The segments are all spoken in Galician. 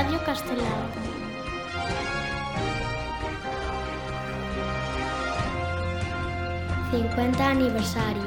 Radio Castelao. ...50 aniversario.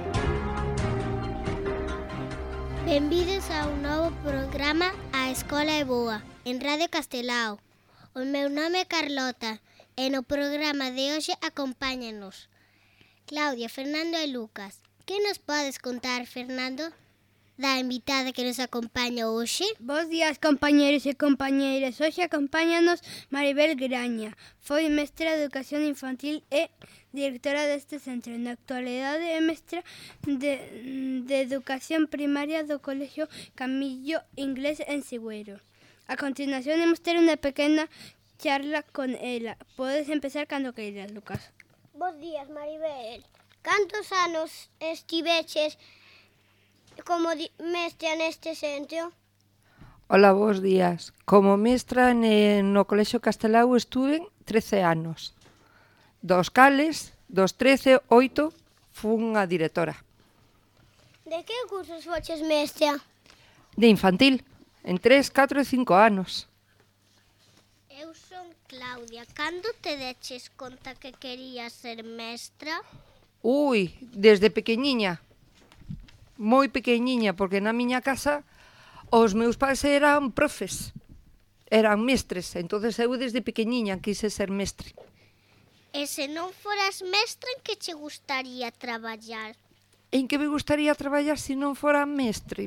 Benvidos a un novo programa A Escola é Boa, en Radio Castelao. O meu nome é Carlota e no programa de hoxe acompáñanos Claudia, Fernando e Lucas. Que nos podes contar, Fernando, da invitada que nos acompaña hoxe? Bos días, compañeros e compañeiras. Hoxe acompáñanos Maribel Graña. Foi mestra de Educación Infantil e directora deste centro. Na actualidade é mestra de Educación Primaria do Colexio Camillo Inglés en Sigüeiro. A continuación, imos ter unha pequena charla con ela. Podes empezar cando queiras, Lucas. Bos días, Maribel. Cantos anos estiveches como mestra neste centro? Ola, bos días. Como mestra no Colexio Castelao estuve 13 anos. Dos cales, dos 13, 8, fun a directora. De que cursos foches mestra? De infantil, en 3, 4 e 5 anos. Eu son Claudia. Cando te deches conta que querías ser mestra? Ui, desde pequeniña. Moi pequeniña, porque na miña casa os meus pais eran profes. Eran mestres, entonces eu desde pequeniña quise ser mestre. E se non foras mestra, en que che gustaría traballar? En que me gustaría traballar se non fora mestre?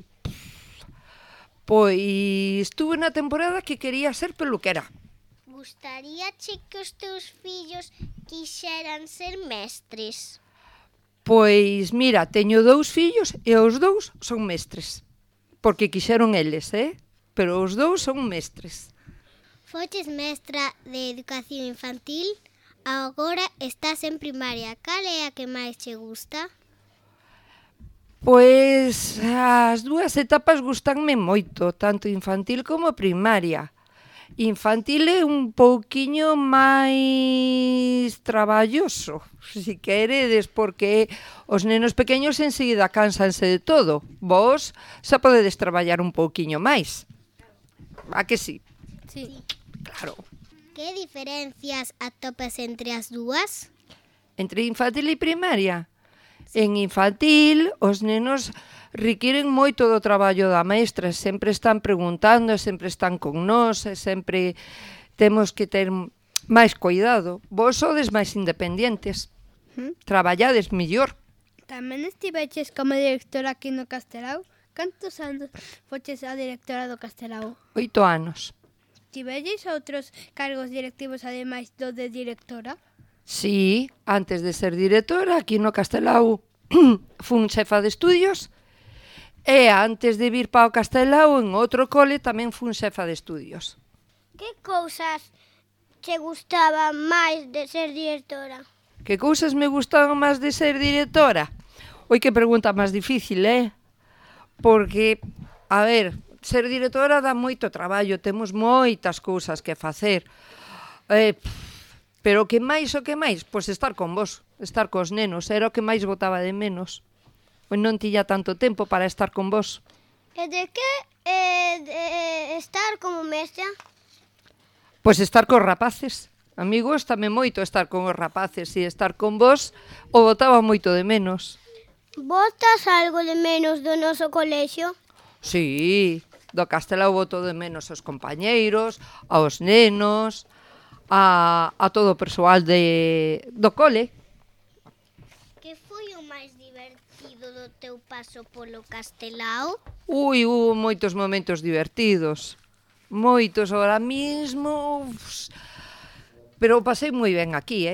Pois estuve na temporada que quería ser peluquera. Gustaríache que os teus fillos quixeran ser mestres? Pois, mira, teño 2 fillos e os 2 son mestres. Porque quixeron eles, pero os 2 son mestres. Foches mestra de Educación Infantil, agora estás en primaria. Cal é a que máis che gusta? Pois as 2 etapas gustanme moito, tanto infantil como primaria. Infantil é un pouquiño máis traballoso, si queredes, porque os nenos pequeños enseguida cansanse de todo. Vos xa podedes traballar un pouquiño máis. A que sí? Sí. Claro. Que diferencias atopas entre as dúas? Entre infantil e primaria? En infantil, os nenos requiren moito do traballo da maestra, sempre están preguntando, sempre están con nós, e sempre temos que ter máis cuidado. Vos sodes máis independentes, traballades mellor. Tamén estiveches como directora aquí no Castelao? Cantos anos foches a directora do Castelao? 8 anos. Tivelles outros cargos directivos ademais do de directora? Sí, antes de ser directora, aquí no Castelao fun xefa de estudios, e antes de vir para o Castelao, en outro cole, tamén fun xefa de estudios. Que cousas che gustaban máis de ser directora? Que cousas me gustaban máis de ser directora? Oi, que pregunta máis difícil, Porque, a ver, ser directora dá moito traballo, temos moitas cousas que facer. Pero o que máis? Pois estar con vos, estar cos nenos, era o que máis botaba de menos. Pois non tiña tanto tempo para estar con vos. E de que de estar como mestra? Pois estar cos rapaces. A mí gustame moito estar con os rapaces e estar con vos o botaba moito de menos. Botas algo de menos do noso colexio? Sí, do Castelao boto de menos aos compañeiros, aos nenos, a todo o persoal do cole. Que foi o máis divertido do teu paso polo Castelao? Ui, hubo moitos momentos divertidos. Moitos ahora mismo. Pero pasei moi ben aquí,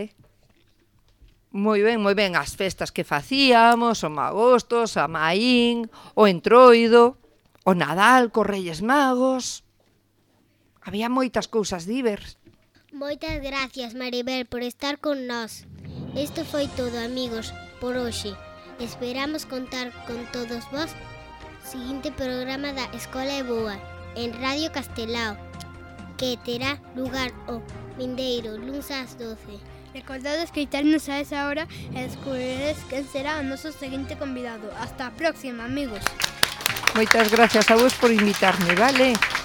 Moi ben, as festas que facíamos, o Magostos, a Maín, o Entroido, o Nadal, cos Reyes Magos. Había moitas cousas divers. Moitas gracias, Maribel, por estar con nós. Isto foi todo, amigos, por hoxe. Esperamos contar con todos vos. Seguinte programa da Escola é Boa, en Radio Castelao, que terá lugar o vindeiro luns ás 12. Recordade escoitarnos a esa hora e descubriredes quen será o noso seguinte convidado. Hasta a próxima, amigos. Moitas gracias a vos por invitarme, vale?